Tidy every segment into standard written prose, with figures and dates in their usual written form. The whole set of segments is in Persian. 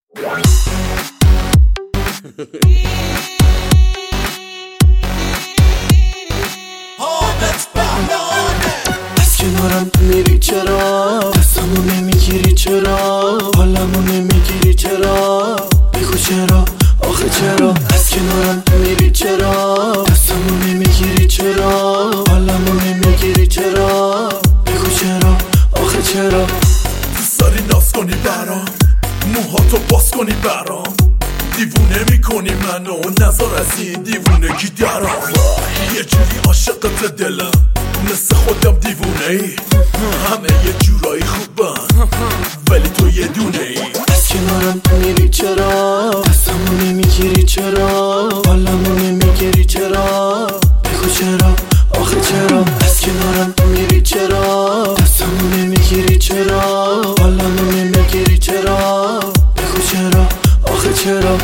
از کنارم میری چرا؟ دستمو نمیگیری چرا؟ حالمو نمیگیری چرا؟ بگو چرا؟ آخه چرا؟ از کنارم میری چرا؟ دستمو نمیگیری چرا؟ حالمو نمیگیری چرا؟ بگو چرا؟ آخه چرا؟ دوست داری ناز کنی برام، موهاتو باز کنی برام، دیوونه میکنی منو، نظر از این دیوونگی درام. یه جوری عاشقت دلم، مثل خودم دیوونه ای، همه یه جورایی خوبن ولی تو یه دونه ای. از کنارم میری چرا؟ دستمو نمیگیری چرا؟ حالمو نمیگیری چرا؟ بگو چرا؟ آخه چرا؟ از کنارم میری چرا؟ دستمو نمیگیری چرا؟ حالمو نمیگیری چرا؟ بگو چرا؟ آخه چرا؟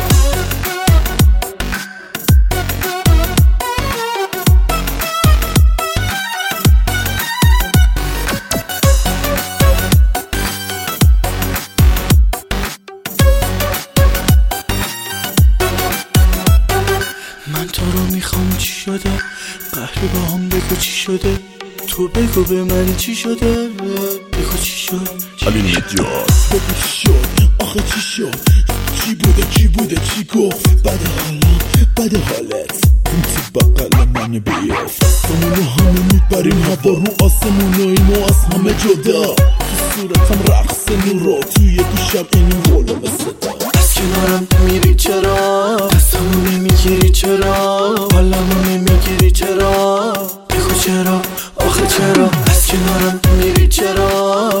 من تو رو میخوام، چی شده؟ قهری با هم بگو چی شده؟ تو بگو به من چی شده؟ بگو چی شد؟ علی نجات بگو چی شد؟ آخه چی شد؟ چی بوده چی گفت؟ بده حالت اون تو بقل من بیافت، دستمونو همه میبریم هوا رو آسمون و اینو از همه جدا، تو صورتم رقص نورا، توی گوشم این ولوم صدا. از کنارم میری چرا؟ دستمو نمیگیری چرا؟ حالمو نمیگیری چرا؟ بگو چرا؟ آخه چرا؟ از کنارم میری چرا؟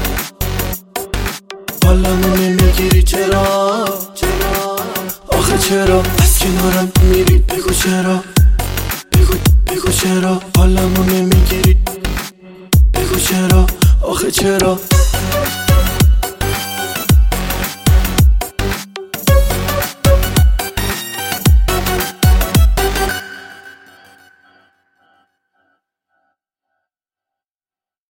حالمو نمیگیری چرا؟ آخه چرا؟ از کنارم میری، بگو چرا؟ بگو چرا؟ حالمو نمیگیری، بگو چرا؟ آخه چرا؟